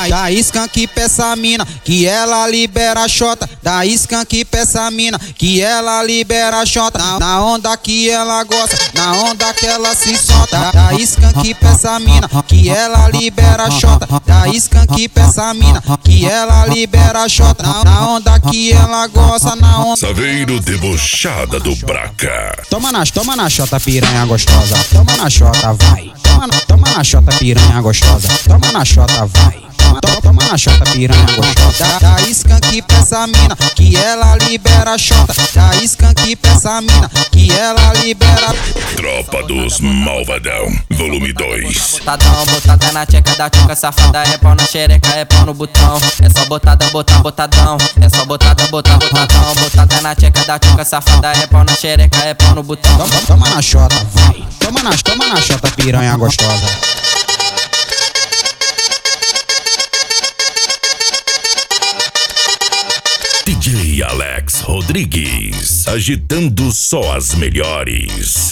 Da skunk pra essa mina, que ela libera a xota. Da skunk pra essa mina, que ela libera a xota. Na onda que ela gosta, na onda que ela se solta. Da skunk pra essa mina, que ela libera a xota. Da skunk pra essa mina, que ela libera a xota. Na onda que ela gosta, na onda. Saveiro debochada do Braca. Toma na xota, piranha gostosa. Toma na xota, vai. Toma na xota, piranha gostosa. Toma na xota, vai. Toma na xota, piranha gostosa. Da skunk pra essa mina, que ela libera a xota. Da skunk pra essa mina, que ela libera. Tropa dos Malvadão, volume 2. Botadão, botada na tcheca da tchuca safada. É pau na xereca, é pau no botão. É só botada, botadão. É só botada, botadão. Botada na tcheca da tchuca safada. É pau na xereca, é pau no botão. Toma na xota, vai. Toma na xota, piranha gostosa. DJ Alex Rodrigues, agitando só as melhores.